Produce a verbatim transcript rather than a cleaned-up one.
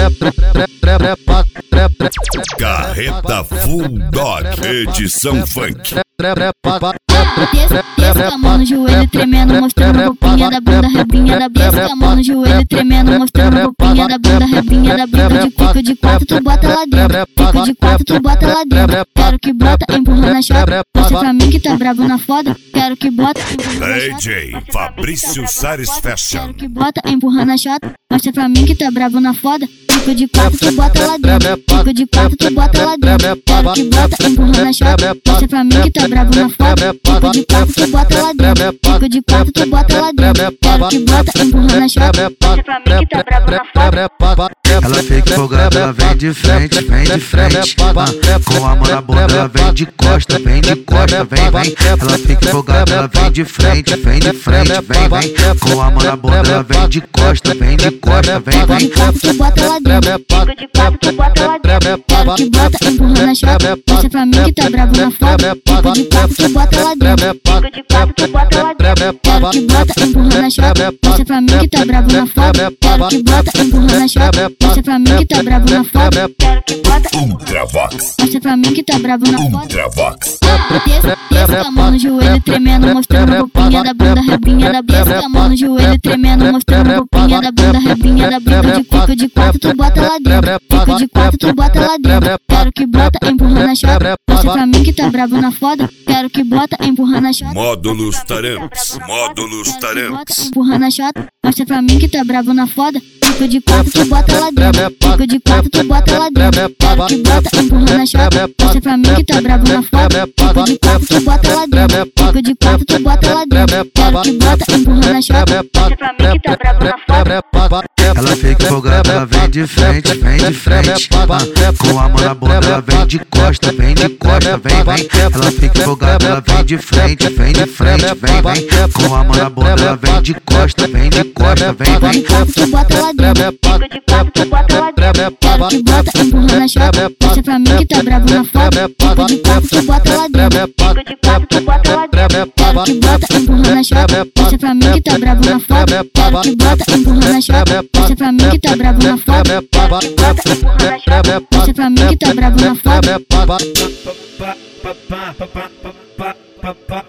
Carreta Full Dog, edição funk. Desce a mão no joelho tremendo, mostrando a roupinha da bunda, rebinha da bunda. Desce a mão no joelho tremendo, mostrando a roupinha da bunda, rebinha da bunda. De pico de quatro tu bota lá dentro, pico de quatro tu bota lá dentro. Quero que bota, empurra na chota, mostra pra mim que tá bravo na foda. Quero que bota, empurra na chota. D J Fabrício Sares Fashion. Quero que bota, empurra na chota, mostra pra mim que tá bravo na foda. Pico de quatro tu bota lá dentro, pico de quatro tu bota lá dentro. Quero que bota, empurra na chota, mostra pra mim que tá bravo na foda. Pico de quatro tu bota lá dentro, pico de quatro tu bota lá dentro. Quero que bota, empurra na chota, mostra pra mim que tá bravo na foda. Ela fica empolgada, ela vem de frente, vem de frente. Ah, com a mão na bunda, ela vem de costa, vem de costa, vem, vem. Ela fica empolgada, ela vem de frente, vem de frente, vem, vem. Com a mão na bunda, ela vem de costa, vem de costa, vem, vem. Pico de quatro tu bota lá dentro, pico de quatro tu bota lá dentro. Quero que bota, empurra na chota, mostra pra mim que tá bravo na foda. Pico de quatro tu bota lá dentro, pico de quatro tu bota lá dentro. Quero que bota, empurra na chota, mostra pra mim que tá bravo na foda. Quero que bota, empurra na chota, mostra pra mim que tá bravo na foda. Quero que bota, Ultravox, mostra pra mim que tá bravo na foda. Ultravox. Desce, desce a mão no joelho tremendo, mostrando a roupinha da bunda, rebinha da bunda. Desce a mão no joelho tremendo, mostrando a roupinha da bunda, rebinha da bunda. De pico de quatro tu bota lá dentro, pico de quatro tu bota lá dentro. Quero que bota, empurra na chota, mostra pra mim que tá bravo na foda. Quero que bota, empurra na chota. Módulos Taramps, Módulos Taramps. Empurra na chota, mostra pra mim que tá bravo na foda. Pico de quatro tu bota lá dentro, pico de quatro tu bota lá dentro. Quero que bota, empurra na chota, mostra pra mim que tá bravo na foda. Pico de quatro tu bota lá dentro, pico de quatro tu bota lá dentro. Quero que bota, empurra na chota, mostra pra mim que tá bravo na foda. Ela fica empolgada, ela vem de frente, vem de frente. Ah, com a mão na bunda, ela vem de costa, vem de costa, vem, vem. Ela fica empolgada, ela vem de frente, vem de frente, vem, vem. Com a mão na bunda, ela vem de costa, vem de costa, vem, vem. Pico de quatro tu bota lá dentro, pico de quatro tu bota lá dentro. Quero que bota, empurra na chota, mostra pra mim que tá bravo na foda. Pico de quatro tu bota lá dentro, pico de quatro tu bota lá dentro. Quero que bota, empurra na chota, mostra pra mim que tá bravo na foda. Quero que bota, empurra na chota, mostra pra mim que tá bravo na foda. Quero que bota, empurra na chota, mostra pra mim que tá bravo na foda.